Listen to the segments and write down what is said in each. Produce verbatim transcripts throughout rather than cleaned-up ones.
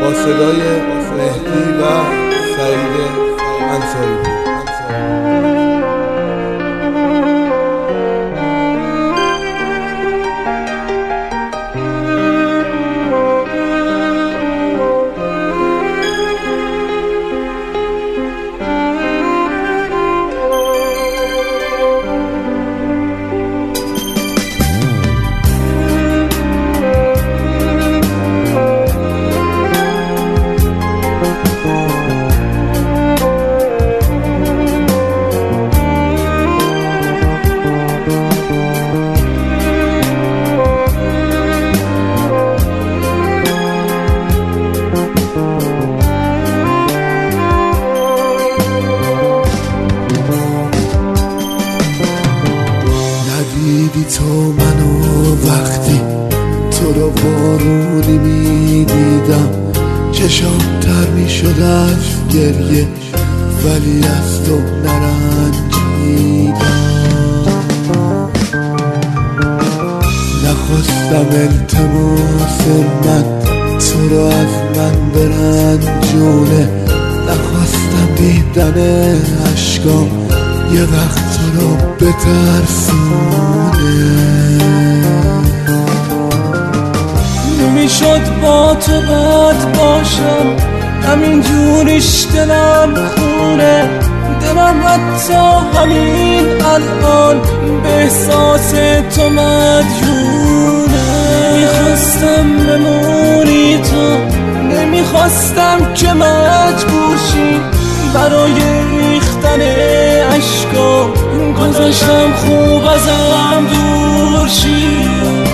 با صدای مهدی و سعید انصاری. ندیدی تو منو وقتی تو رو بارونی میدیدم، چشام تر میشد از گریه ولی از تو نرنجیدم. نخواستم التماس من تو رو از من برنجونه، نخواستم دیدن عشقام یه وقت تو رو بترسونه. نمیشد با تو بد باشم، همین جوریش دلم خونه، دلم حتی همین الان به احساس تو مدیونه. نمیخواستم بمونی تو، نمیخواستم که مجبور شی برای ریختن عشقا، گذاشتم خوب ازم دور شی.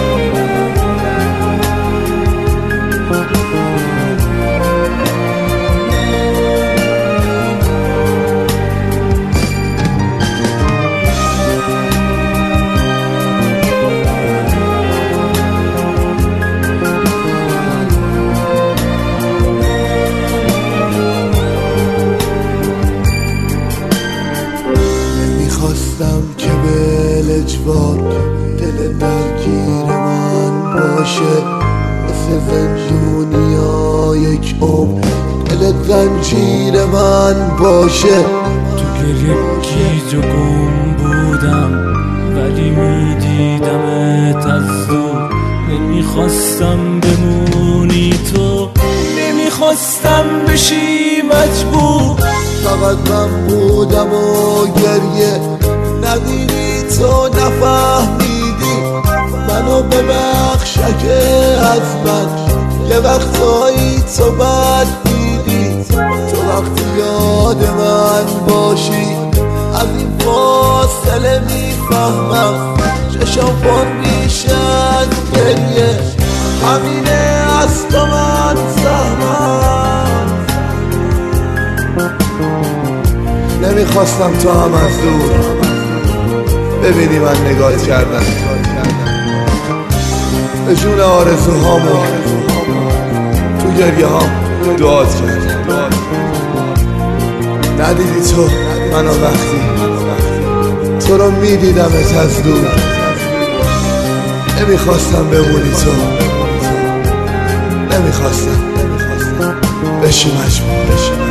نمیخواستم که به اجبار دل درگیر من باشه، مثل زندونیا یک عمر دل زنجیر من باشه. تو گریه گیج و گم بودم ولی میدیدمت از دور، نمیخواستم بمونی تو، نمیخواستم بشی مجبور. فقط من بودم و گریه، ندیدی تو نفهمیدی منو ببخش اگه از من یه وقتایی تو بد دیدی. تو وقتی یاد من باشی از این فاصله میفهمم چشم پر میشه از گریه، همینه از تو من سهمم. نمیخواستم تو هم از دور ببینی من نگاهت کردم، به جون آرزوهامون تو گریه هام دعات کردم. ندیدی تو منو وقتی تو رو میدیدمت از دور، نمیخواستم بمونی تو، نمیخواستم بشی مجبور بشی.